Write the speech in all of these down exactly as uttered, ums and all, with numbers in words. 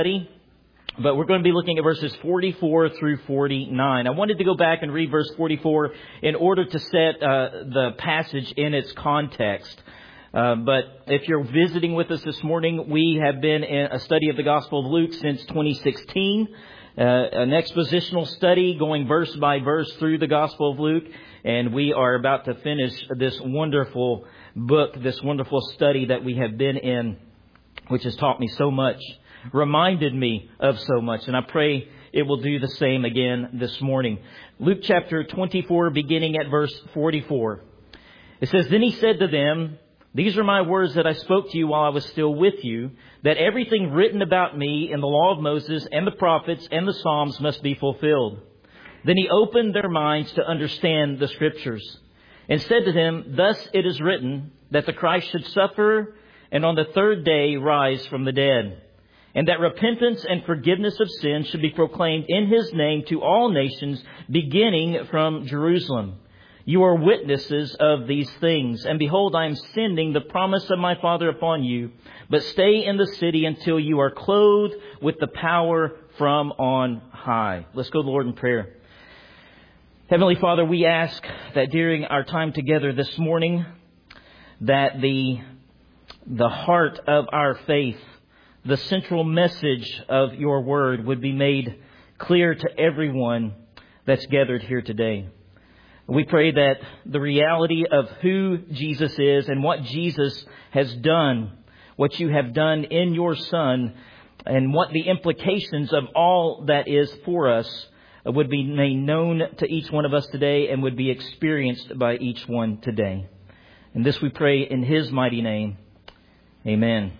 study, but we're going to be looking at verses forty-four through forty-nine. I wanted to go back and read verse forty-four in order to set uh, the passage in its context. Uh, but if you're visiting with us this morning, we have been in a study of the Gospel of Luke since twenty sixteen, uh, an expositional study going verse by verse through the Gospel of Luke. And we are about to finish this wonderful book, this wonderful study that we have been in, which has taught me so much, reminded me of so much. And I pray it will do the same again this morning. Luke chapter twenty-four, beginning at verse forty-four. It says, "Then he said to them, 'These are my words that I spoke to you while I was still with you, that everything written about me in the law of Moses and the prophets and the Psalms must be fulfilled.' Then he opened their minds to understand the Scriptures and said to them, 'Thus it is written that the Christ should suffer and on the third day rise from the dead, and that repentance and forgiveness of sins should be proclaimed in His name to all nations, beginning from Jerusalem. You are witnesses of these things. And behold, I am sending the promise of my Father upon you. But stay in the city until you are clothed with the power from on high.'" Let's go to the Lord in prayer. Heavenly Father, we ask that during our time together this morning, that the, the heart of our faith, the central message of your word would be made clear to everyone that's gathered here today. We pray that the reality of who Jesus is and what Jesus has done, what you have done in your Son, and what the implications of all that is for us would be made known to each one of us today and would be experienced by each one today. And this we pray in His mighty name. Amen.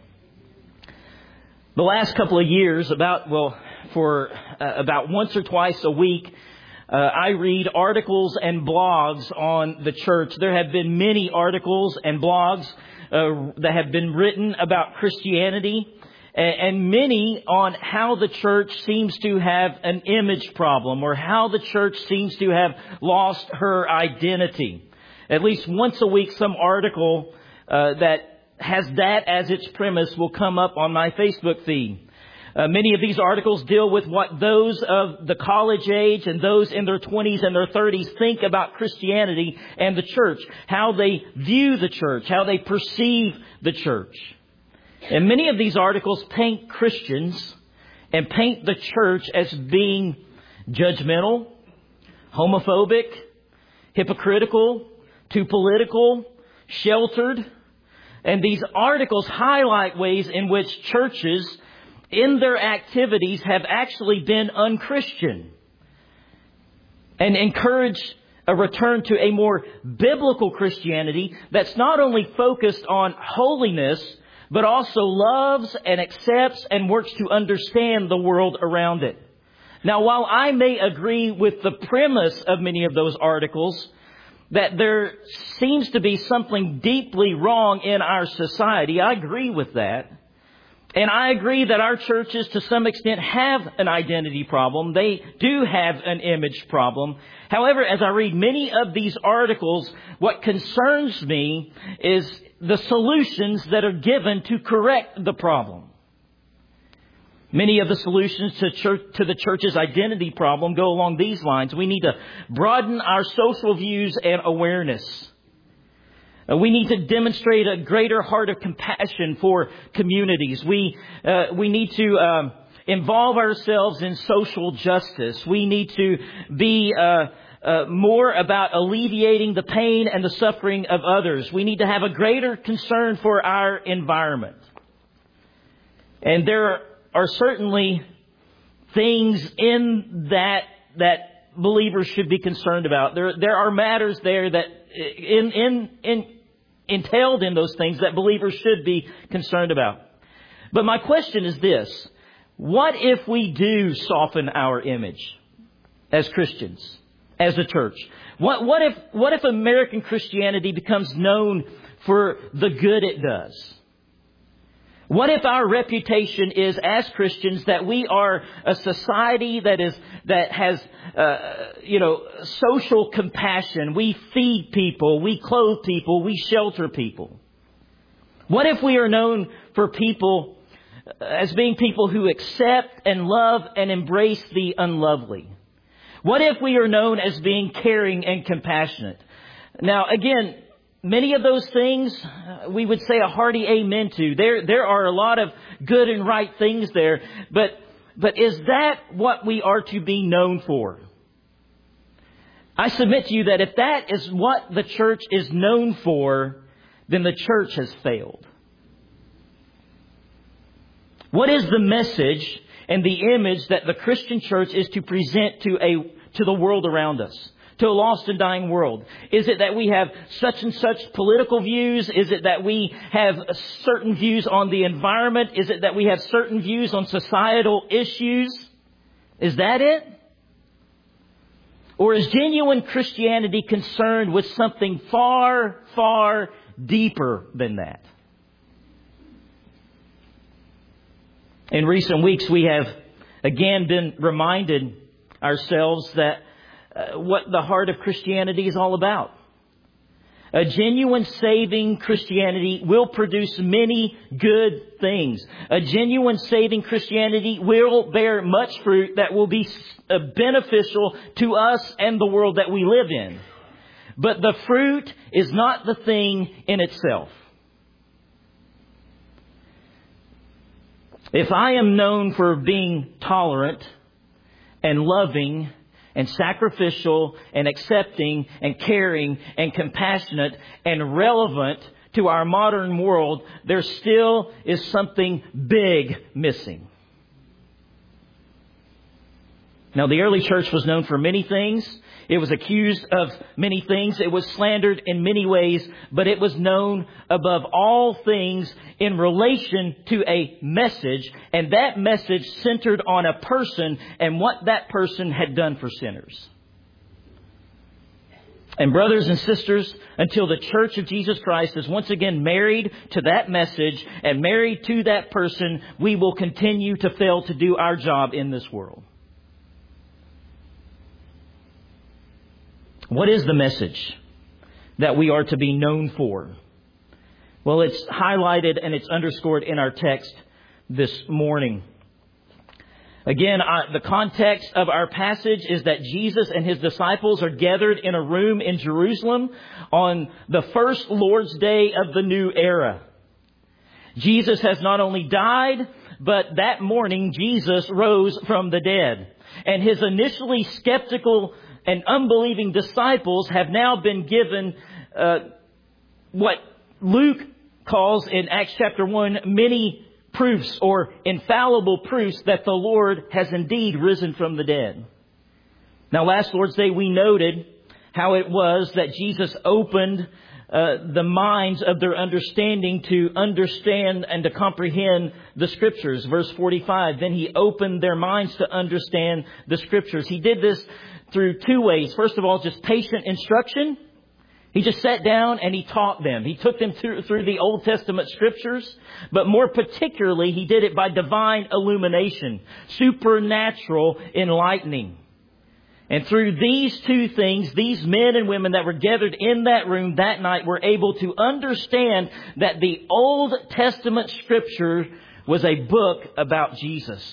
The last couple of years, about, well, for uh, about once or twice a week, uh, I read articles and blogs on the church. There have been many articles and blogs uh, that have been written about Christianity, and many on how the church seems to have an image problem, or how the church seems to have lost her identity. At least once a week, some article uh, that has that as its premise will come up on my Facebook feed. Uh, many of these articles deal with what those of the college age and those in their twenties and their thirties think about Christianity and the church, how they view the church, how they perceive the church. And many of these articles paint Christians and paint the church as being judgmental, homophobic, hypocritical, too political, sheltered. And these articles highlight ways in which churches in their activities have actually been unchristian, and encourage a return to a more biblical Christianity that's not only focused on holiness, but also loves and accepts and works to understand the world around it. Now, while I may agree with the premise of many of those articles, that there seems to be something deeply wrong in our society, I agree with that. And I agree that our churches, to some extent, have an identity problem. They do have an image problem. However, as I read many of these articles, what concerns me is the solutions that are given to correct the problem. Many of the solutions to, church, to the church's identity problem go along these lines. We need to broaden our social views and awareness. Uh, we need to demonstrate a greater heart of compassion for communities. We uh, we need to um, involve ourselves in social justice. We need to be uh, uh, more about alleviating the pain and the suffering of others. We need to have a greater concern for our environment. And there are certainly things in that that believers should be concerned about. There there are matters there that in in in entailed in those things that believers should be concerned about. But my question is this: what if we do soften our image as Christians, as a church? What what if what if American Christianity becomes known for the good it does? What if our reputation is, as Christians, that we are a society that is that has, uh, you know, social compassion? We feed people, we clothe people, we shelter people. What if we are known for people as being people who accept and love and embrace the unlovely? What if we are known as being caring and compassionate? Now, again, many of those things uh, we would say a hearty amen to. There, there are a lot of good and right things there. But, but is that what we are to be known for? I submit to you that if that is what the church is known for, then the church has failed. What is the message and the image that the Christian church is to present to a to the world around us, to a lost and dying world? Is it that we have such and such political views? Is it that we have certain views on the environment? Is it that we have certain views on societal issues? Is that it? Or is genuine Christianity concerned with something far, far deeper than that? In recent weeks, we have again been reminded ourselves that uh, what the heart of Christianity is all about. A genuine saving Christianity will produce many good things. A genuine saving Christianity will bear much fruit that will be uh, beneficial to us and the world that we live in. But the fruit is not the thing in itself. If I am known for being tolerant and loving and sacrificial and accepting and caring and compassionate and relevant to our modern world, there still is something big missing. Now, the early church was known for many things. It was accused of many things. It was slandered in many ways, but it was known above all things in relation to a message, and that message centered on a person and what that person had done for sinners. And brothers and sisters, until the Church of Jesus Christ is once again married to that message and married to that person, we will continue to fail to do our job in this world. What is the message that we are to be known for? Well, it's highlighted and it's underscored in our text this morning. Again, uh, the context of our passage is that Jesus and His disciples are gathered in a room in Jerusalem on the first Lord's Day of the new era. Jesus has not only died, but that morning Jesus rose from the dead. And His initially skeptical and unbelieving disciples have now been given uh, what Luke calls in Acts chapter one, many proofs or infallible proofs that the Lord has indeed risen from the dead. Now, last Lord's Day, we noted how it was that Jesus opened uh, the minds of their understanding to understand and to comprehend the Scriptures. Verse forty-five, then He opened their minds to understand the Scriptures. He did this through two ways. First of all, just patient instruction. He just sat down and He taught them. He took them through, through the Old Testament Scriptures. But more particularly, He did it by divine illumination, supernatural enlightening. And through these two things, these men and women that were gathered in that room that night were able to understand that the Old Testament Scripture was a book about Jesus.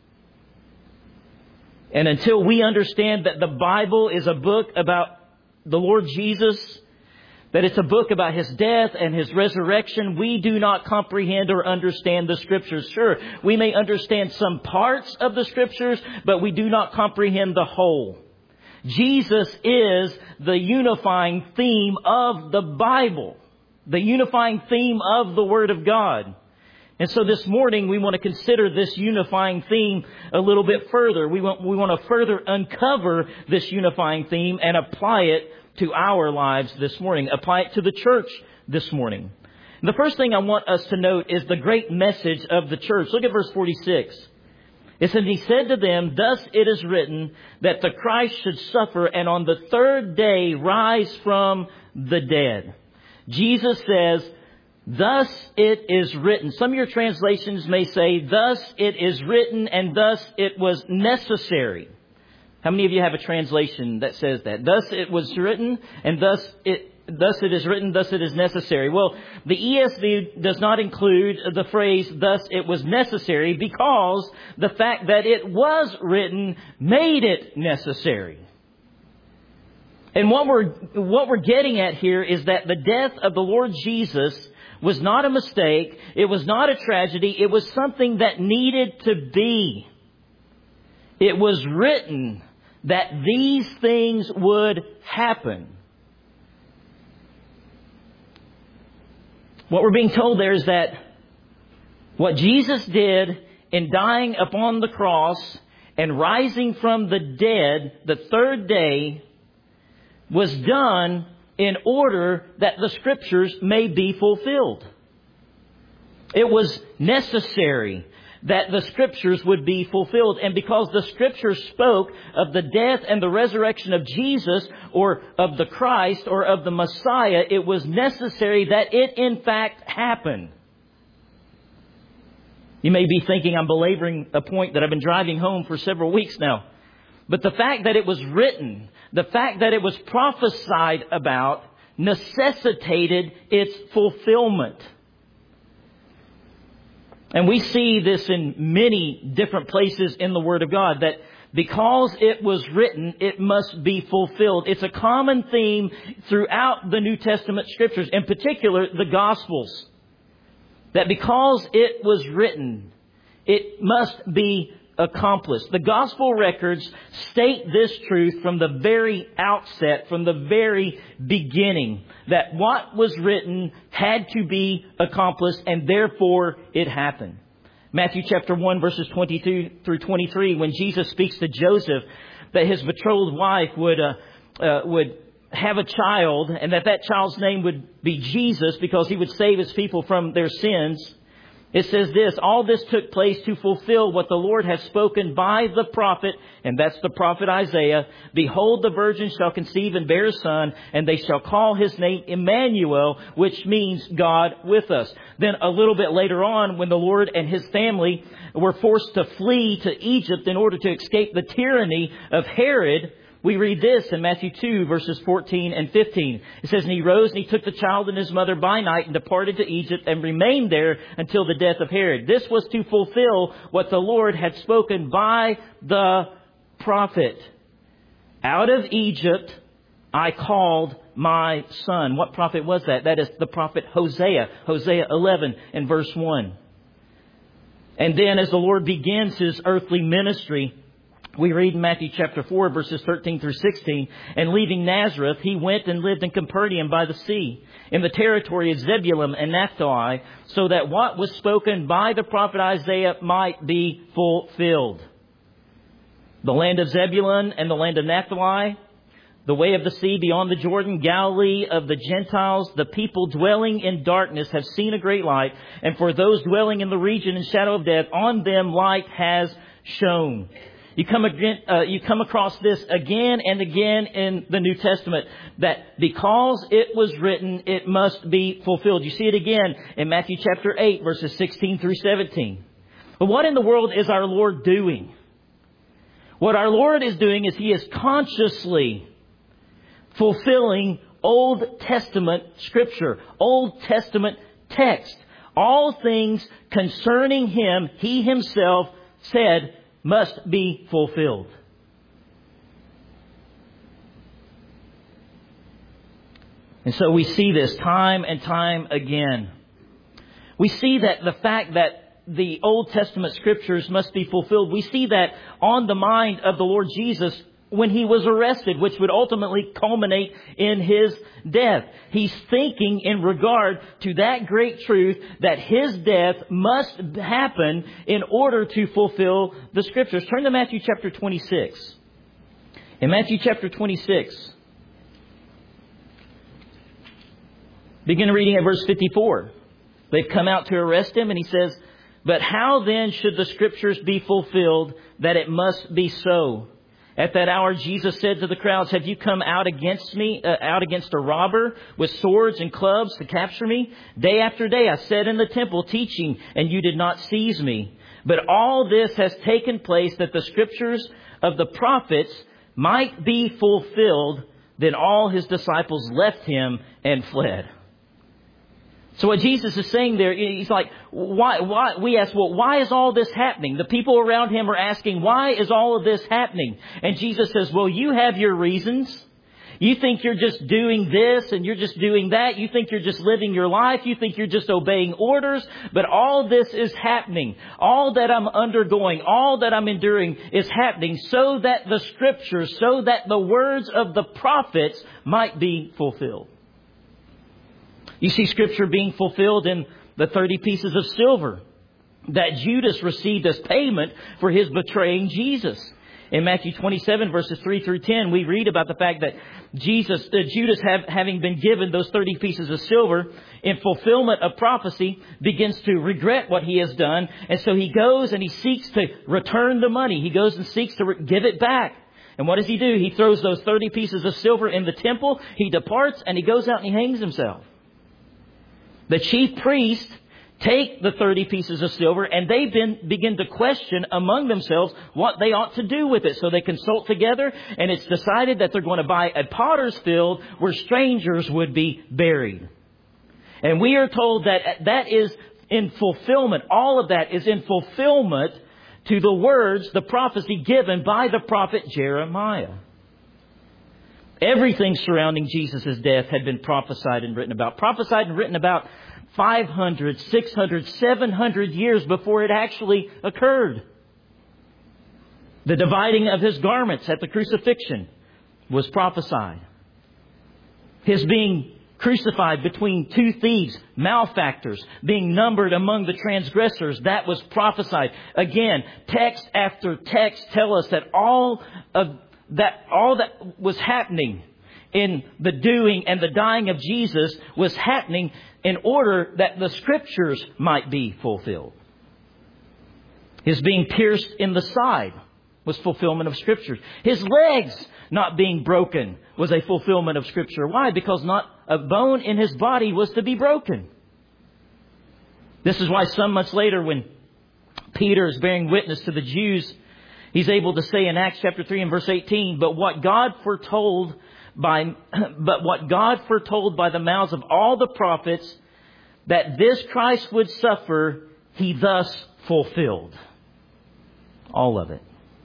And until we understand that the Bible is a book about the Lord Jesus, that it's a book about His death and His resurrection, we do not comprehend or understand the Scriptures. Sure, we may understand some parts of the Scriptures, but we do not comprehend the whole. Jesus is the unifying theme of the Bible, the unifying theme of the Word of God. And so this morning we want to consider this unifying theme a little bit further. We want, we want to further uncover this unifying theme and apply it to our lives this morning. Apply it to the church this morning. And the first thing I want us to note is the great message of the church. Look at verse forty-six. It says, He said to them, thus it is written that the Christ should suffer and on the third day rise from the dead. Jesus says, thus it is written. Some of your translations may say, thus it is written and thus it was necessary. How many of you have a translation that says that? Thus it was written and thus it thus it is written, thus it is necessary. Well, the E S V does not include the phrase, thus it was necessary, because the fact that it was written made it necessary. And what we're, what we're getting at here is that the death of the Lord Jesus was not a mistake. It was not a tragedy. It was something that needed to be. It was written that these things would happen. What we're being told there is that what Jesus did in dying upon the cross and rising from the dead the third day was done in order that the Scriptures may be fulfilled. It was necessary that the Scriptures would be fulfilled. And because the Scriptures spoke of the death and the resurrection of Jesus, or of the Christ, or of the Messiah, it was necessary that it in fact happen. You may be thinking I'm belaboring a point that I've been driving home for several weeks now. But the fact that it was written, the fact that it was prophesied about, necessitated its fulfillment. And we see this in many different places in the Word of God, that because it was written, it must be fulfilled. It's a common theme throughout the New Testament Scriptures, in particular the Gospels, that because it was written, it must be accomplished. The Gospel records state this truth from the very outset, from the very beginning, that what was written had to be accomplished, and therefore it happened. Matthew chapter one, verses twenty-two through twenty-three, when Jesus speaks to Joseph that his betrothed wife would uh, uh, would have a child, and that that child's name would be Jesus because he would save his people from their sins. It says this, all this took place to fulfill what the Lord has spoken by the prophet, and that's the prophet Isaiah. Behold, the virgin shall conceive and bear a son, and they shall call his name Emmanuel, which means God with us. Then a little bit later on, when the Lord and his family were forced to flee to Egypt in order to escape the tyranny of Herod, we read this in Matthew two, verses fourteen and fifteen. It says, and he rose and he took the child and his mother by night and departed to Egypt and remained there until the death of Herod. This was to fulfill what the Lord had spoken by the prophet. Out of Egypt I called my son. What prophet was that? That is the prophet Hosea. Hosea eleven and verse one. And then as the Lord begins his earthly ministry, we read in Matthew chapter four, verses thirteen through sixteen, and leaving Nazareth, he went and lived in Capernaum by the sea, in the territory of Zebulun and Naphtali, so that what was spoken by the prophet Isaiah might be fulfilled. The land of Zebulun and the land of Naphtali, the way of the sea beyond the Jordan, Galilee of the Gentiles, the people dwelling in darkness have seen a great light, and for those dwelling in the region and shadow of death, on them light has shone. You come again, uh, you come across this again and again in the New Testament, that because it was written, it must be fulfilled. You see it again in Matthew chapter eight, verses sixteen through seventeen. But what in the world is our Lord doing? What our Lord is doing is He is consciously fulfilling Old Testament Scripture, Old Testament text. All things concerning Him, He Himself said, must be fulfilled. And so we see this time and time again. We see that the fact that the Old Testament Scriptures must be fulfilled, we see that on the mind of the Lord Jesus when He was arrested, which would ultimately culminate in His death. He's thinking in regard to that great truth that His death must happen in order to fulfill the Scriptures. Turn to Matthew chapter twenty-six. In Matthew chapter twenty-six, begin reading at verse fifty-four. They've come out to arrest Him, and He says, but how then should the Scriptures be fulfilled that it must be so? At that hour, Jesus said to the crowds, have you come out against me, uh, out against a robber with swords and clubs to capture me? Day after day I sat in the temple teaching, and you did not seize me. But all this has taken place that the Scriptures of the prophets might be fulfilled. Then all his disciples left him and fled. So what Jesus is saying there, he's like, why, why, we ask, well, why is all this happening? The people around him are asking, why is all of this happening? And Jesus says, well, you have your reasons. You think you're just doing this and you're just doing that. You think you're just living your life. You think you're just obeying orders. But all this is happening. All that I'm undergoing, all that I'm enduring is happening so that the Scriptures, so that the words of the prophets might be fulfilled. You see Scripture being fulfilled in the thirty pieces of silver that Judas received as payment for his betraying Jesus. In Matthew twenty-seven, verses three through ten, we read about the fact that Jesus, uh, Judas, have, having been given those thirty pieces of silver in fulfillment of prophecy, begins to regret what he has done. And so he goes and he seeks to return the money. He goes and seeks to re- give it back. And what does he do? He throws those thirty pieces of silver in the temple. He departs and he goes out and he hangs himself. The chief priests take the thirty pieces of silver and they been, begin to question among themselves what they ought to do with it. So they consult together and it's decided that they're going to buy a potter's field where strangers would be buried. And we are told that that is in fulfillment. All of that is in fulfillment to the words, the prophecy given by the prophet Jeremiah. Everything surrounding Jesus' death had been prophesied and written about. Prophesied and written about five hundred, six hundred, seven hundred years before it actually occurred. The dividing of his garments at the crucifixion was prophesied. His being crucified between two thieves, malefactors, being numbered among the transgressors, that was prophesied. Again, text after text tell us that all of that, all that was happening in the doing and the dying of Jesus was happening in order that the Scriptures might be fulfilled. His being pierced in the side was fulfillment of Scriptures. His legs not being broken was a fulfillment of Scripture. Why? Because not a bone in his body was to be broken. This is why some months later, when Peter is bearing witness to the Jews, he's able to say in Acts chapter three and verse eighteen, but what God foretold by, but what God foretold by the mouths of all the prophets, that this Christ would suffer, he thus fulfilled. All of it.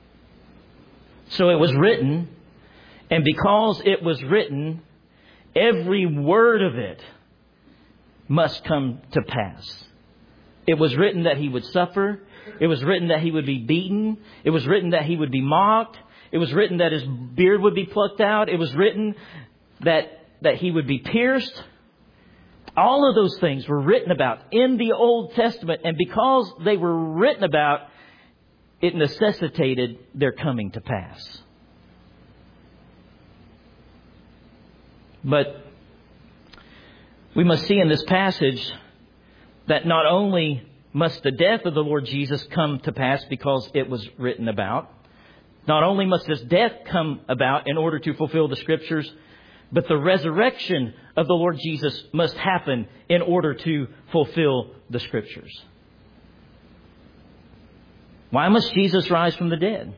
So it was written, and because it was written, every word of it must come to pass. It was written that he would suffer. It was written that he would be beaten. It was written that he would be mocked. It was written that his beard would be plucked out. It was written that, that he would be pierced. All of those things were written about in the Old Testament. And because they were written about, it necessitated their coming to pass. But we must see in this passage that not only must the death of the Lord Jesus come to pass because it was written about, not only must His death come about in order to fulfill the Scriptures, but the resurrection of the Lord Jesus must happen in order to fulfill the Scriptures. Why must Jesus rise from the dead?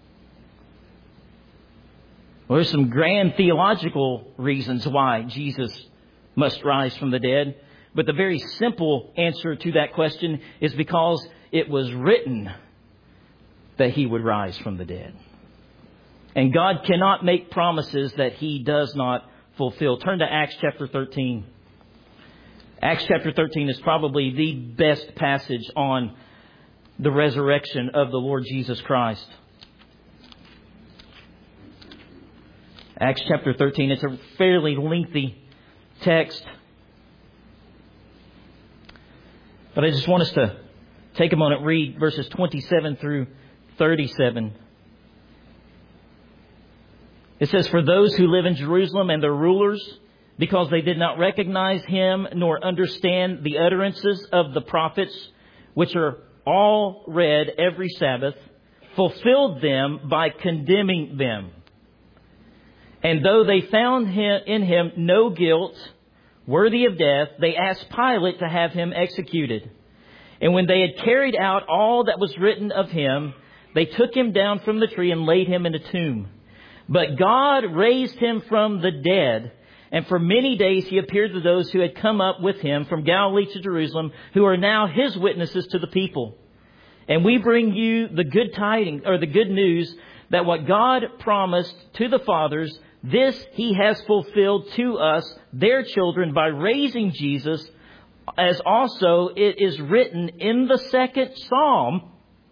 Well, there's some grand theological reasons why Jesus must rise from the dead. But the very simple answer to that question is because it was written that He would rise from the dead. And God cannot make promises that He does not fulfill. Turn to Acts chapter thirteen. Acts chapter thirteen is probably the best passage on the resurrection of the Lord Jesus Christ. Acts chapter thirteen, it's a fairly lengthy text. But I just want us to take a moment, read verses twenty-seven through thirty-seven. It says, for those who live in Jerusalem and their rulers, because they did not recognize Him nor understand the utterances of the prophets, which are all read every Sabbath, fulfilled them by condemning them. And though they found him, in Him no guilt worthy of death, they asked Pilate to have Him executed. And when they had carried out all that was written of Him, they took Him down from the tree and laid Him in a tomb. But God raised him from the dead. And for many days he appeared to those who had come up with him from Galilee to Jerusalem, who are now his witnesses to the people. And we bring you the good tidings, or the good news, that what God promised to the fathers, this he has fulfilled to us, their children, by raising Jesus, as also it is written in the second Psalm,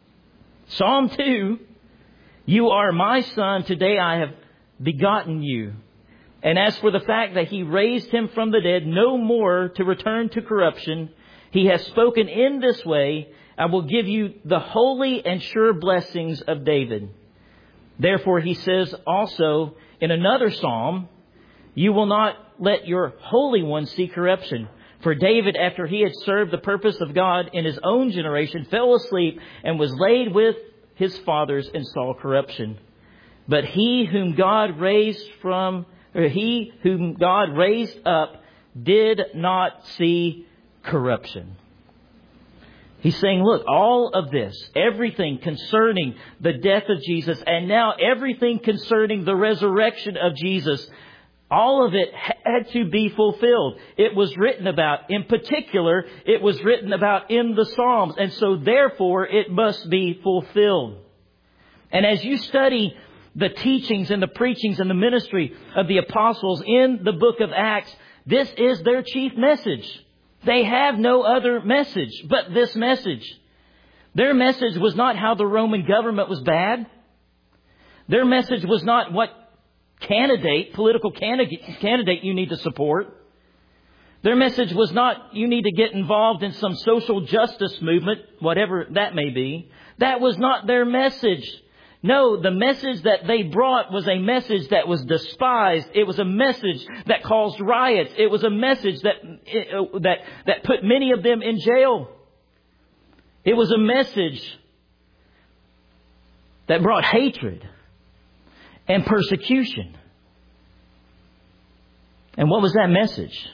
Psalm two, you are my son, today I have begotten you. And as for the fact that he raised him from the dead, no more to return to corruption, he has spoken in this way, I will give you the holy and sure blessings of David. Therefore, he says also in another psalm, you will not let your Holy One see corruption. For David, after he had served the purpose of God in his own generation, fell asleep and was laid with his fathers and saw corruption. But he whom God raised from, or he whom God raised up did not see corruption. He's saying, look, all of this, everything concerning the death of Jesus, and now everything concerning the resurrection of Jesus, all of it had to be fulfilled. It was written about. In particular, it was written about in the Psalms. And so therefore, it must be fulfilled. And as you study the teachings and the preachings and the ministry of the apostles in the book of Acts, this is their chief message. They have no other message but this message. Their message was not how the Roman government was bad. Their message was not what candidate, political candidate, candidate you need to support. Their message was not you need to get involved in some social justice movement, whatever that may be. That was not their message. No, the message that they brought was a message that was despised. It was a message that caused riots. It was a message that that that put many of them in jail. It was a message that brought hatred and persecution. And what was that message?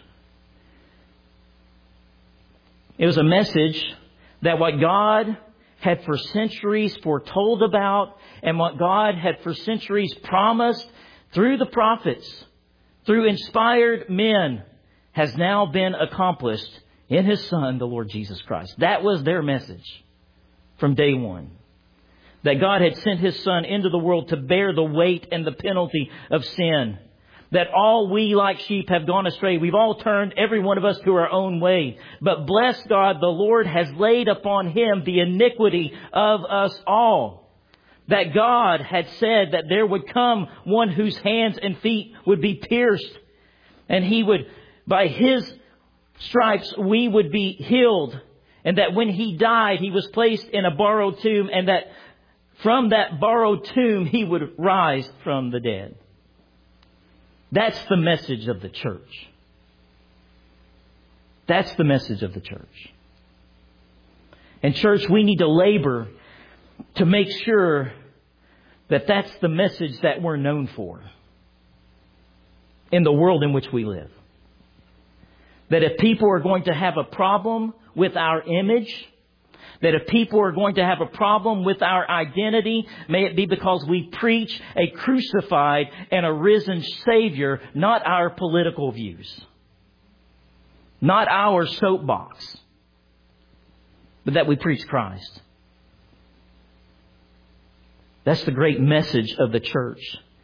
It was a message that what God had for centuries foretold about and what God had for centuries promised through the prophets, through inspired men, has now been accomplished in His Son, the Lord Jesus Christ. That was their message from day one. That God had sent His Son into the world to bear the weight and the penalty of sin. That all we like sheep have gone astray. We've all turned, every one of us, to our own way. But bless God, the Lord has laid upon Him the iniquity of us all. That God had said that there would come one whose hands and feet would be pierced. And He would, by His stripes, we would be healed. And that when He died, He was placed in a borrowed tomb. And that from that borrowed tomb, He would rise from the dead. That's the message of the church. That's the message of the church. And church, we need to labor to make sure that that's the message that we're known for in the world in which we live. That if people are going to have a problem with our image, that if people are going to have a problem with our identity, may it be because we preach a crucified and a risen Savior, not our political views, not our soapbox, but that we preach Christ. That's the great message of the church.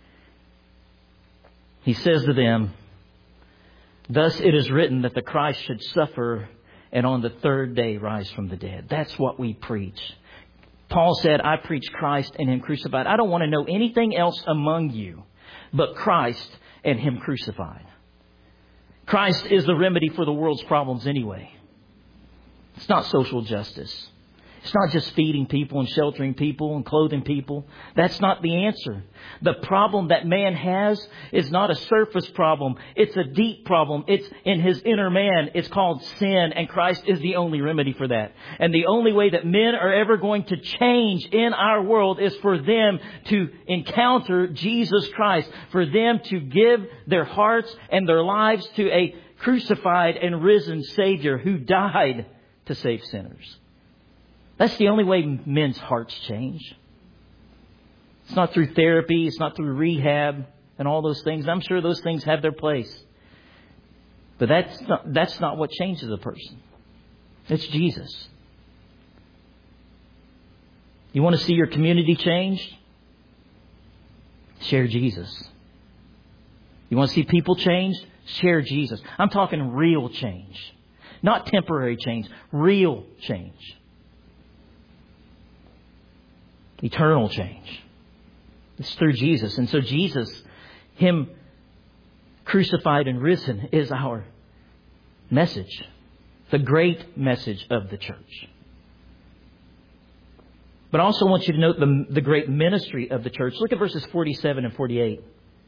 He says to them, thus it is written that the Christ should suffer and on the third day rise from the dead. That's what we preach. Paul said, I preach Christ and Him crucified. I don't want to know anything else among you but Christ and Him crucified. Christ is the remedy for the world's problems anyway. It's not social justice. It's not just feeding people and sheltering people and clothing people. That's not the answer. The problem that man has is not a surface problem. It's a deep problem. It's in his inner man. It's called sin, and Christ is the only remedy for that. And the only way that men are ever going to change in our world is for them to encounter Jesus Christ, for them to give their hearts and their lives to a crucified and risen Savior who died to save sinners. That's the only way men's hearts change. It's It's not through therapy. It's not through rehab and all those things. I'm sure those things have their place. But that's not, that's not what changes a person. It's Jesus. You want to see your community changed? Share Jesus. You want to see people changed? Share Jesus. I'm talking real change. Not temporary change. Real change. Eternal change. It's through Jesus. And so Jesus, Him crucified and risen, is our message. The great message of the church. But I also want you to note the, the great ministry of the church. Look at verses forty-seven and forty-eight.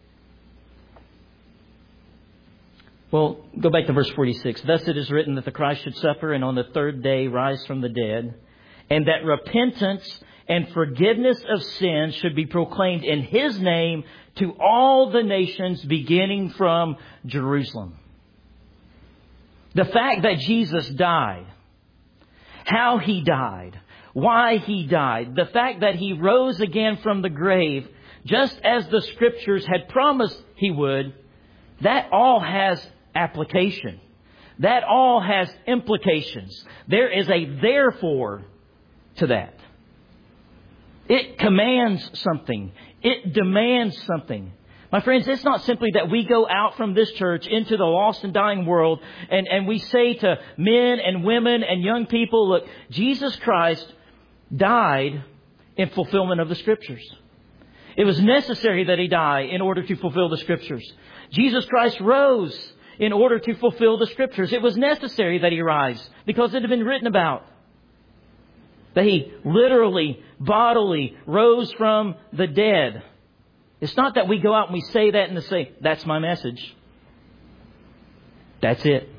Well, go back to verse forty-six. Thus it is written that the Christ should suffer and on the third day rise from the dead, and that repentance and forgiveness of sins should be proclaimed in His name to all the nations, beginning from Jerusalem. The fact that Jesus died, how He died, why He died, the fact that He rose again from the grave, just as the Scriptures had promised He would, that all has application. That all has implications. There is a therefore to that. It commands something. It demands something. My friends, it's not simply that we go out from this church into the lost and dying world and, and we say to men and women and young people, look, Jesus Christ died in fulfillment of the Scriptures. It was necessary that He die in order to fulfill the Scriptures. Jesus Christ rose in order to fulfill the Scriptures. It was necessary that He rise because it had been written about. That He literally, bodily rose from the dead. It's not that we go out and we say that and say, that's my message. That's it.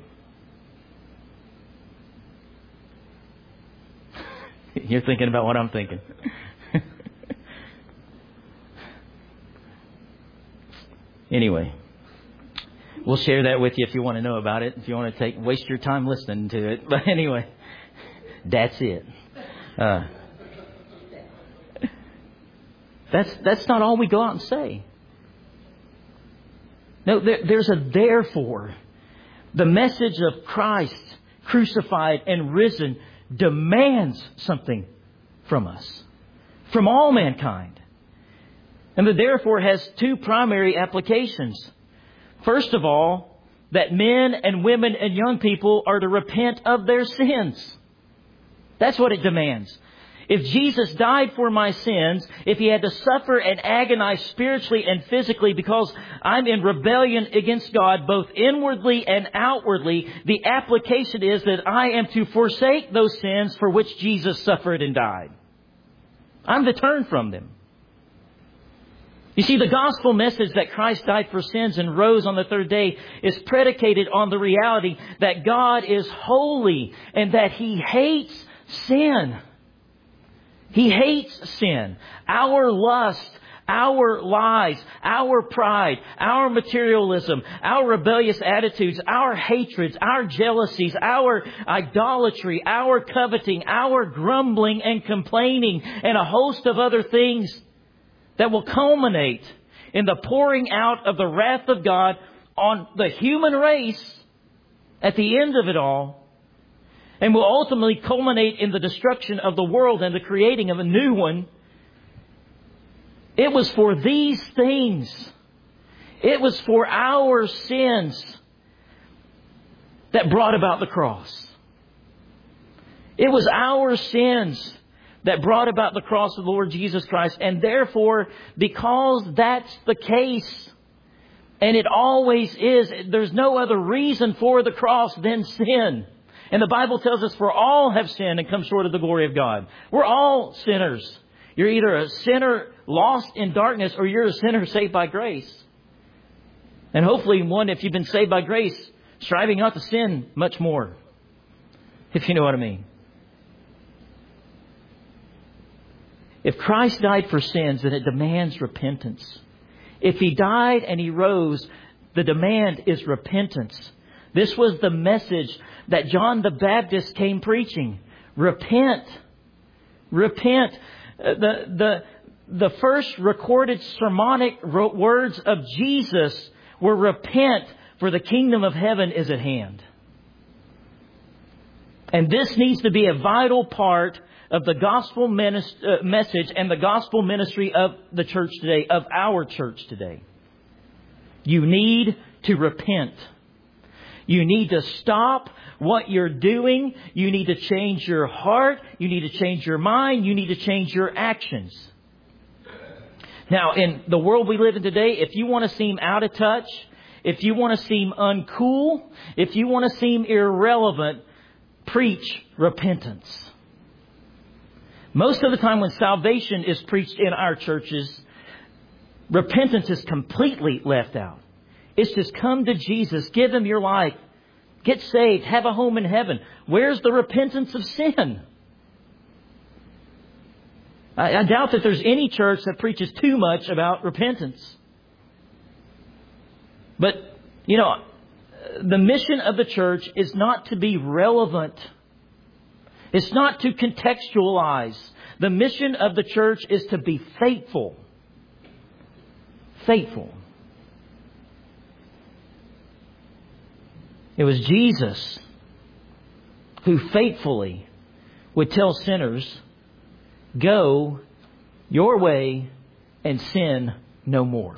You're thinking about what I'm thinking. Anyway, we'll share that with you if you want to know about it. If you want to take waste your time listening to it. But anyway, that's it. Uh, that's that's not all we go out and say. No, there, there's a therefore. The message of Christ crucified and risen demands something from us, from all mankind. And the therefore has two primary applications. First of all, that men and women and young people are to repent of their sins. That's what it demands. If Jesus died for my sins, if He had to suffer and agonize spiritually and physically because I'm in rebellion against God, both inwardly and outwardly, the application is that I am to forsake those sins for which Jesus suffered and died. I'm to turn from them. You see, the gospel message that Christ died for sins and rose on the third day is predicated on the reality that God is holy and that He hates sin. He hates sin. Our lust, our lies, our pride, our materialism, our rebellious attitudes, our hatreds, our jealousies, our idolatry, our coveting, our grumbling and complaining, and a host of other things that will culminate in the pouring out of the wrath of God on the human race at the end of it all, and will ultimately culminate in the destruction of the world and the creating of a new one. It was for these things. It was for our sins that brought about the cross. It was our sins that brought about the cross of the Lord Jesus Christ. And therefore, because that's the case, and it always is, there's no other reason for the cross than sin. And the Bible tells us, for all have sinned and come short of the glory of God. We're all sinners. You're either a sinner lost in darkness or you're a sinner saved by grace. And hopefully, one, if you've been saved by grace, striving not to sin much more. If you know what I mean. If Christ died for sins, then it demands repentance. If He died and He rose, the demand is repentance. This was the message that John the Baptist came preaching. Repent. Repent. The, the, the first recorded sermonic words of Jesus were, repent, for the kingdom of heaven is at hand. And this needs to be a vital part of the gospel ministry, uh, message and the gospel ministry of the church today, of our church today. You need to repent. You need to stop what you're doing. You need to change your heart. You need to change your mind. You need to change your actions. Now, in the world we live in today, if you want to seem out of touch, if you want to seem uncool, if you want to seem irrelevant, preach repentance. Most of the time when salvation is preached in our churches, repentance is completely left out. It's just come to Jesus, give Him your life, get saved, have a home in heaven. Where's the repentance of sin? I, I doubt that there's any church that preaches too much about repentance. But, you know, the mission of the church is not to be relevant. It's not to contextualize. The mission of the church is to be faithful. Faithful. It was Jesus who faithfully would tell sinners, go your way and sin no more.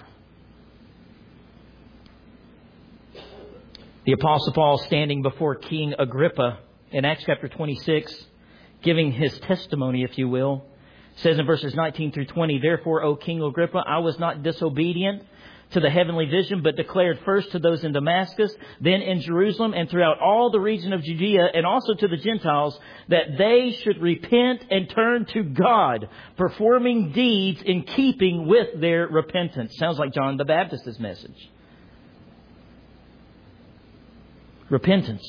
The Apostle Paul, standing before King Agrippa in Acts chapter twenty-six, giving his testimony, if you will, says in verses nineteen through twenty, therefore, O King Agrippa, I was not disobedient to the heavenly vision, but declared first to those in Damascus, then in Jerusalem, and throughout all the region of Judea, and also to the Gentiles, that they should repent and turn to God, performing deeds in keeping with their repentance. Sounds like John the Baptist's message. Repentance.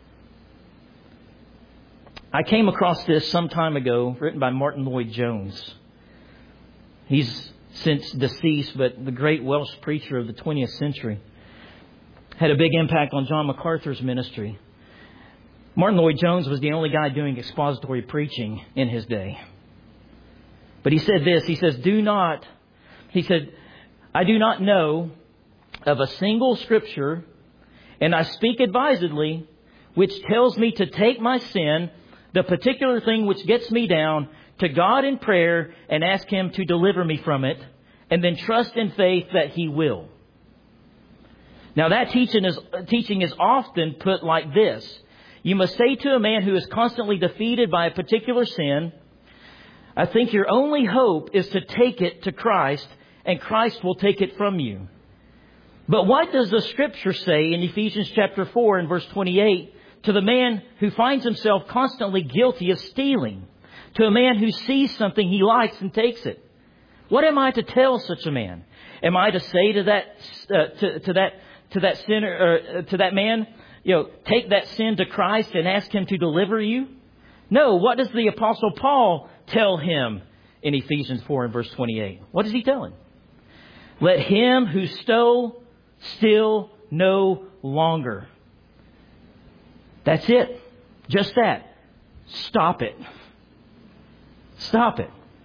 I came across this some time ago, written by Martin Lloyd-Jones. He's since deceased, but the great Welsh preacher of the twentieth century. Had a big impact on John MacArthur's ministry. Martin Lloyd-Jones was the only guy doing expository preaching in his day. But he said this, he says, do not, he said, I do not know of a single scripture, and I speak advisedly, which tells me to take my sin, the particular thing which gets me down, to God in prayer and ask Him to deliver me from it, and then trust in faith that He will. Now that teaching is, teaching is often put like this. You must say to a man who is constantly defeated by a particular sin, I think your only hope is to take it to Christ, and Christ will take it from you. But what does the Scripture say in Ephesians chapter four and verse twenty-eight to the man who finds himself constantly guilty of stealing? To a man who sees something he likes and takes it. What am I to tell such a man? Am I to say to that uh, to, to that to that sinner or uh, to that man, you know, take that sin to Christ and ask Him to deliver you? No. What does the Apostle Paul tell him in Ephesians four and verse twenty-eight? What does he tell him? Let him who stole steal no longer. That's it. Just that. Stop it. Stop it.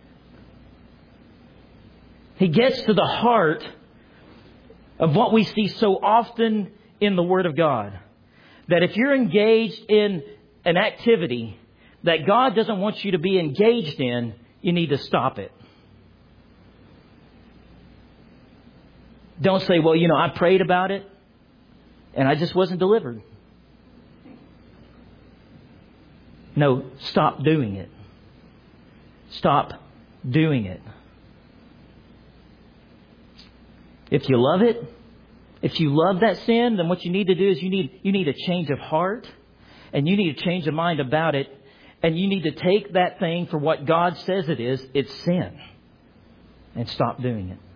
He gets to the heart of what we see so often in the Word of God. That if you're engaged in an activity that God doesn't want you to be engaged in, you need to stop it. Don't say, well, you know, I prayed about it and I just wasn't delivered. No, stop doing it. Stop doing it. If you love it, if you love that sin, then what you need to do is you need you need a change of heart, and you need a change of mind about it, and you need to take that thing for what God says it is, it's sin, and stop doing it.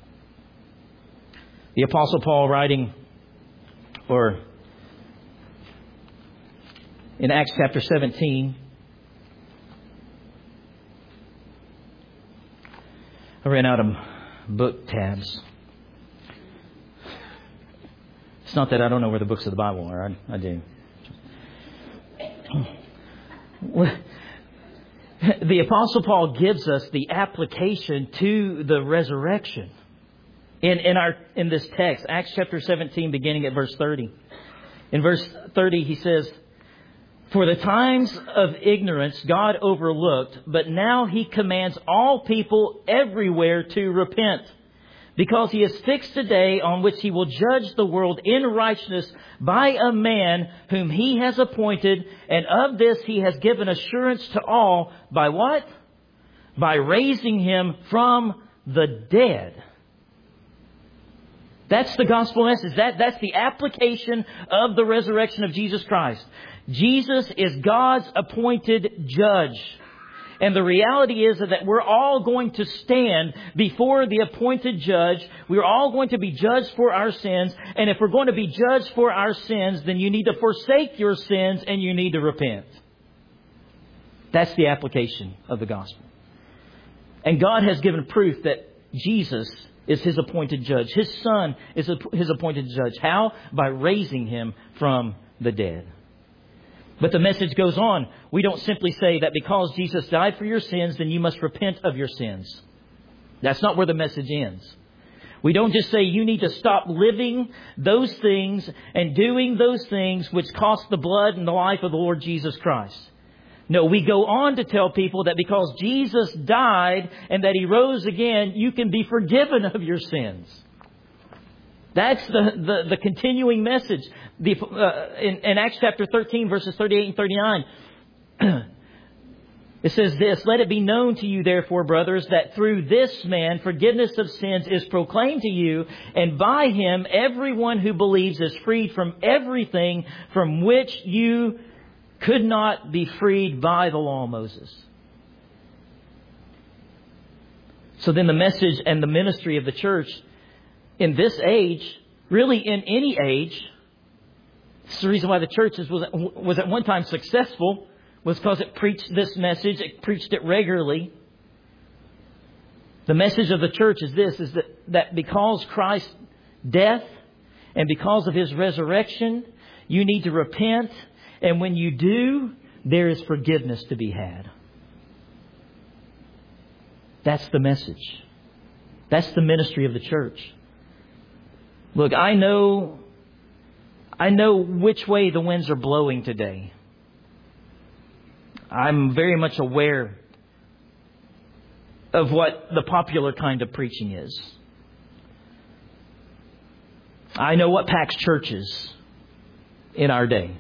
The Apostle Paul writing, or in Acts chapter seventeen, I ran out of book tabs. It's not that I don't know where the books of the Bible are. I, I do. the Apostle Paul gives us the application to the resurrection in, in our in this text, Acts chapter seventeen, beginning at verse thirty. In verse thirty, he says, "For the times of ignorance God overlooked, but now He commands all people everywhere to repent, because He has fixed a day on which He will judge the world in righteousness by a man whom He has appointed, and of this He has given assurance to all." By what? By raising Him from the dead. That's the gospel message. That, that's the application of the resurrection of Jesus Christ. Jesus is God's appointed judge. And the reality is that we're all going to stand before the appointed judge. We're all going to be judged for our sins. And if we're going to be judged for our sins, then you need to forsake your sins and you need to repent. That's the application of the gospel. And God has given proof that Jesus is His appointed judge. His Son is His appointed judge. How? By raising Him from the dead. But the message goes on. We don't simply say that because Jesus died for your sins, then you must repent of your sins. That's not where the message ends. We don't just say you need to stop living those things and doing those things which cost the blood and the life of the Lord Jesus Christ. No, we go on to tell people that because Jesus died and that He rose again, you can be forgiven of your sins. That's the, the, the continuing message. The, uh, in, in Acts chapter thirteen, verses thirty-eight and thirty-nine, it says this, "Let it be known to you, therefore, brothers, that through this man forgiveness of sins is proclaimed to you, and by Him everyone who believes is freed from everything from which you could not be freed by the law of Moses." So then the message and the ministry of the church in this age, really in any age, this is the reason why the church was, was at one time successful, was because it preached this message, it preached it regularly. The message of the church is this, is that, that because Christ's death and because of His resurrection, you need to repent. And when you do, there is forgiveness to be had. That's the message. That's the ministry of the church. Look, I know, I know which way the winds are blowing today. I'm very much aware of what the popular kind of preaching is. I know what packs churches in our day.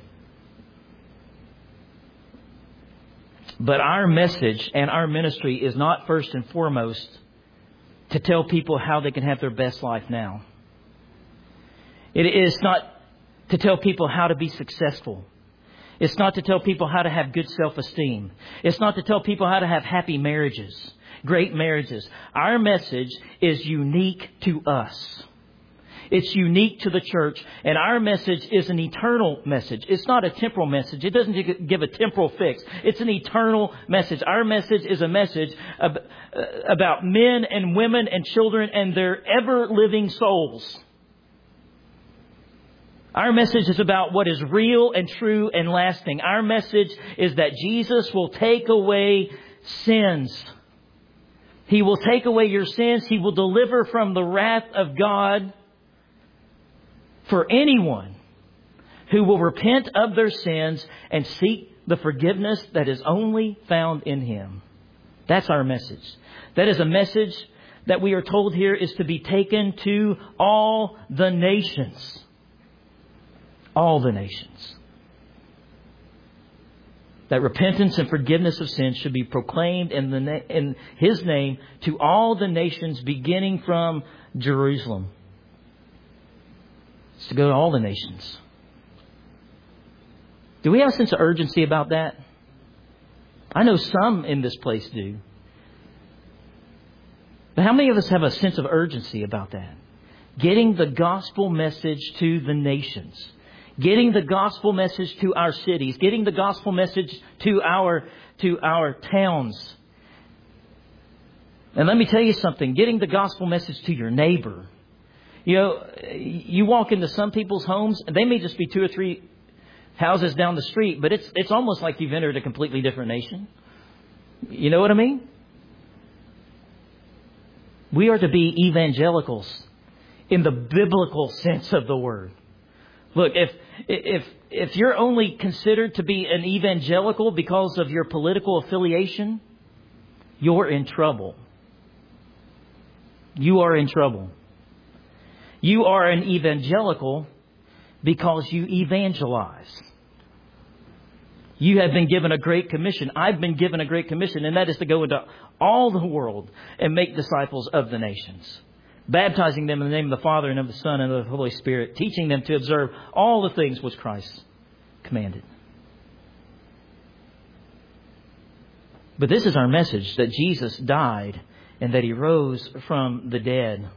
But our message and our ministry is not first and foremost to tell people how they can have their best life now. It is not to tell people how to be successful. It's not to tell people how to have good self-esteem. It's not to tell people how to have happy marriages, great marriages. Our message is unique to us. It's unique to the church, and our message is an eternal message. It's not a temporal message. It doesn't give a temporal fix. It's an eternal message. Our message is a message about men and women and children and their ever-living souls. Our message is about what is real and true and lasting. Our message is that Jesus will take away sins. He will take away your sins. He will deliver from the wrath of God for anyone who will repent of their sins and seek the forgiveness that is only found in Him. That's our message. That is a message that we are told here is to be taken to all the nations. All the nations. That repentance and forgiveness of sins should be proclaimed in, the na- in His name to all the nations, beginning from Jerusalem. It's to go to all the nations. Do we have a sense of urgency about that? I know some in this place do. But how many of us have a sense of urgency about that? Getting the gospel message to the nations. Getting the gospel message to our cities. Getting the gospel message to our, to our towns. And let me tell you something. Getting the gospel message to your neighbor. You know, you walk into some people's homes, and they may just be two or three houses down the street, but it's it's almost like you've entered a completely different nation. You know what I mean? We are to be evangelicals in the biblical sense of the word. Look, if if if you're only considered to be an evangelical because of your political affiliation, you're in trouble. You are in trouble. You are an evangelical because you evangelize. You have been given a great commission. I've been given a great commission, and that is to go into all the world and make disciples of the nations, baptizing them in the name of the Father and of the Son and of the Holy Spirit, teaching them to observe all the things which Christ commanded. But this is our message, that Jesus died and that He rose from the dead.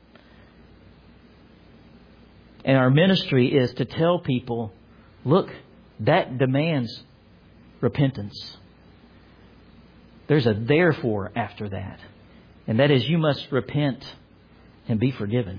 And our ministry is to tell people, look, that demands repentance. There's a therefore after that. And that is, you must repent and be forgiven.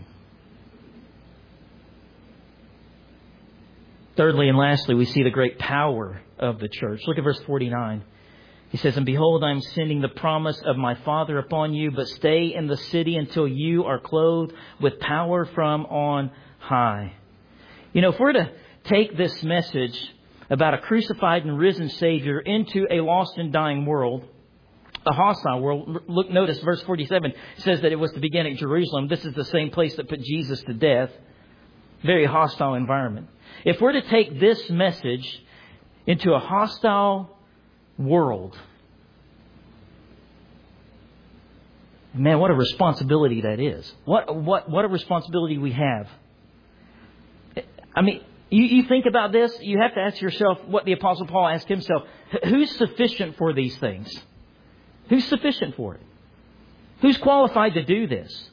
Thirdly and lastly, we see the great power of the church. Look at verse forty-nine. He says, and behold, I am sending the promise of my Father upon you, but stay in the city until you are clothed with power from on high. You know, if we're to take this message about a crucified and risen Savior into a lost and dying world, a hostile world. Look, notice verse forty-seven says that it was to begin at Jerusalem. This is the same place that put Jesus to death. Very hostile environment. If we're to take this message into a hostile world, man, what a responsibility that is. What what what a responsibility we have. I mean, You, you think about this, you have to ask yourself what the Apostle Paul asked himself. Who's sufficient for these things? Who's sufficient for it? Who's qualified to do this?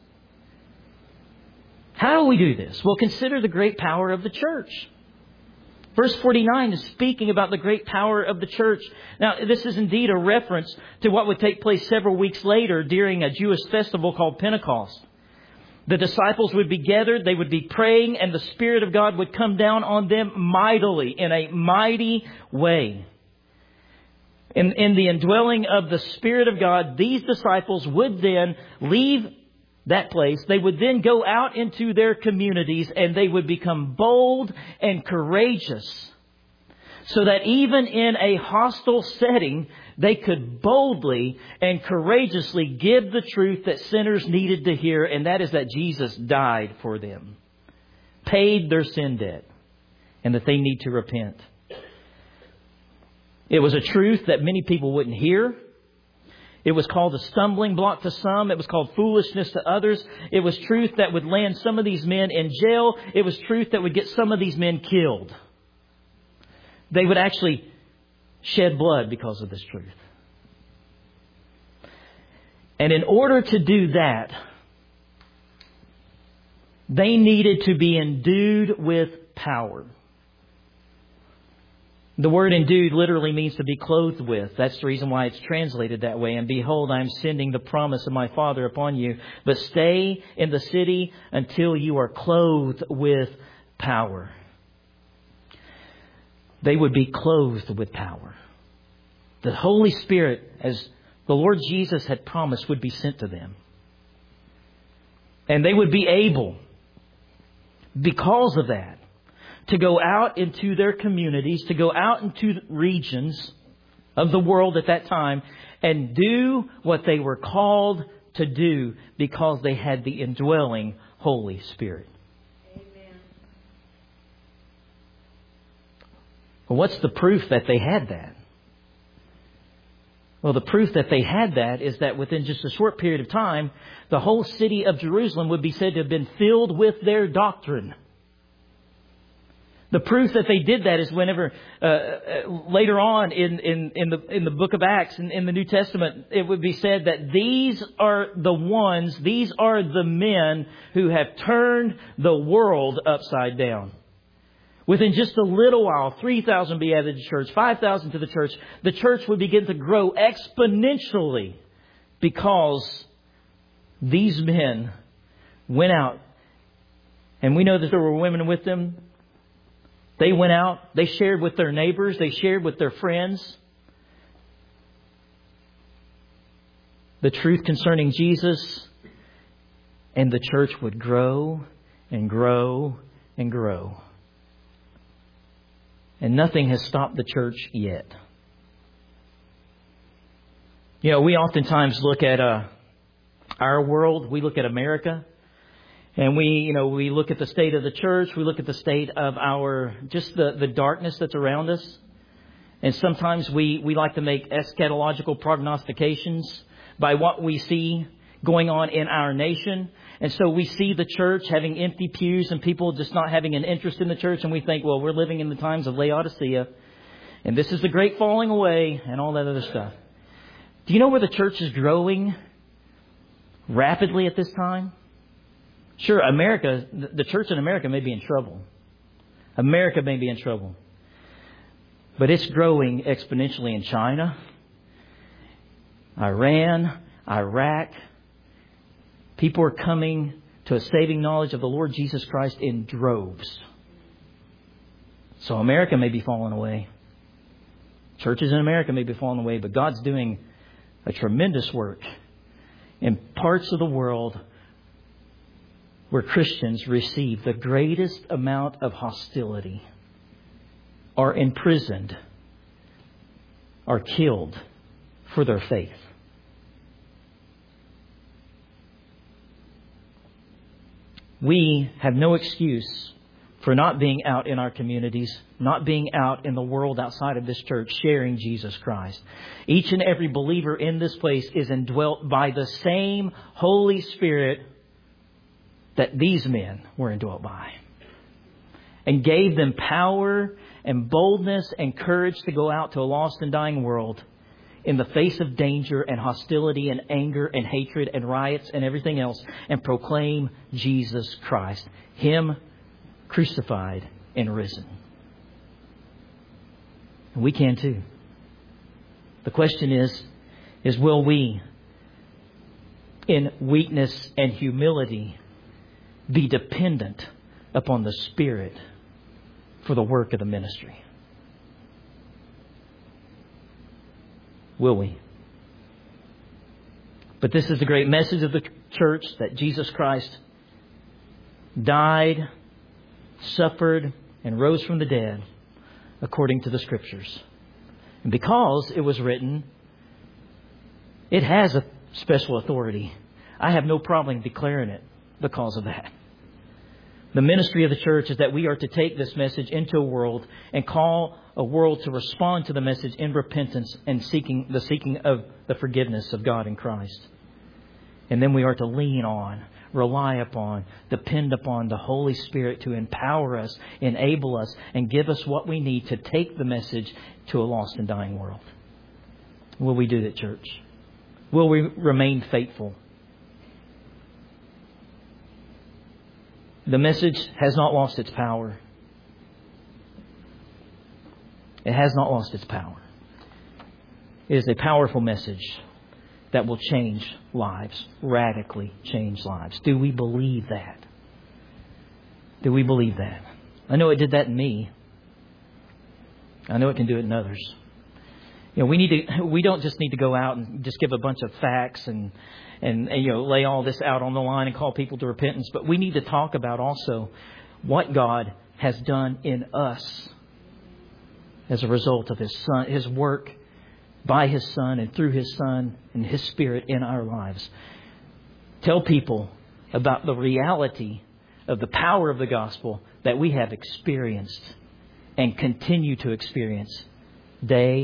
How do we do this? Well, consider the great power of the church. Verse forty-nine is speaking about the great power of the church. Now, this is indeed a reference to what would take place several weeks later during a Jewish festival called Pentecost. The disciples would be gathered, they would be praying, and the Spirit of God would come down on them mightily, in a mighty way. In, in the indwelling of the Spirit of God, these disciples would then leave that place. They would then go out into their communities and they would become bold and courageous, so that even in a hostile setting, they could boldly and courageously give the truth that sinners needed to hear, and that is that Jesus died for them, paid their sin debt, and that they need to repent. It was a truth that many people wouldn't hear. It was called a stumbling block to some. It was called foolishness to others. It was truth that would land some of these men in jail. It was truth that would get some of these men killed. They would actually shed blood because of this truth. And in order to do that, they needed to be endued with power. The word endued literally means to be clothed with. That's the reason why it's translated that way. And behold, I am sending the promise of my Father upon you. But stay in the city until you are clothed with power. They would be clothed with power. The Holy Spirit, as the Lord Jesus had promised, would be sent to them. And they would be able, because of that, to go out into their communities, to go out into regions of the world at that time and do what they were called to do, because they had the indwelling Holy Spirit. Amen. Well, what's the proof that they had that? Well, the proof that they had that is that within just a short period of time, the whole city of Jerusalem would be said to have been filled with their doctrine. The proof that they did that is whenever uh, later on in, in, in the in the book of Acts, in, in the New Testament, it would be said that these are the ones, these are the men who have turned the world upside down. Within just a little while, three thousand be added to the church, five thousand to the church. The church would begin to grow exponentially because these men went out. And we know that there were women with them. They went out, they shared with their neighbors, they shared with their friends. the truth concerning Jesus, and the church would grow and grow and grow. And nothing has stopped the church yet. You know, we oftentimes look at uh, our world, we look at America, and we, you know, we look at the state of the church, we look at the state of our, just the, the darkness that's around us. And sometimes we, we like to make eschatological prognostications by what we see going on in our nation. And so we see the church having empty pews and people just not having an interest in the church. And we think, well, we're living in the times of Laodicea. And this is the great falling away and all that other stuff. Do you know where the church is growing rapidly at this time? Sure, America, the church in America may be in trouble. America may be in trouble. But it's growing exponentially in China, Iran, Iraq. People are coming to a saving knowledge of the Lord Jesus Christ in droves. So America may be falling away. Churches in America may be falling away, but God's doing a tremendous work in parts of the world where Christians receive the greatest amount of hostility, are imprisoned, are killed for their faith. We have no excuse for not being out in our communities, not being out in the world outside of this church, sharing Jesus Christ. Each and every believer in this place is indwelt by the same Holy Spirit that these men were indwelt by, and gave them power and boldness and courage to go out to a lost and dying world in the face of danger and hostility and anger and hatred and riots and everything else, and proclaim Jesus Christ, Him crucified and risen. And we can too. The question is, is will we, in weakness and humility, be dependent upon the Spirit for the work of the ministry? Will we? But this is the great message of the church, that Jesus Christ died, suffered, and rose from the dead according to the Scriptures. And because it was written, it has a special authority. I have no problem declaring it because of that. The ministry of the church is that we are to take this message into a world and call a world to respond to the message in repentance and seeking the seeking of the forgiveness of God in Christ. And then we are to lean on, rely upon, depend upon the Holy Spirit to empower us, enable us, and give us what we need to take the message to a lost and dying world. Will we do that, church? Will we remain faithful? The message has not lost its power. It has not lost its power. It is a powerful message that will change lives, radically change lives. Do we believe that? Do we believe that? I know it did that in me. I know it can do it in others. You know, we need to. We don't just need to go out and just give a bunch of facts and, and, and you know lay all this out on the line and call people to repentance. But we need to talk about also what God has done in us as a result of His Son, His work by His Son and through His Son and His Spirit in our lives. Tell people about the reality of the power of the gospel that we have experienced and continue to experience day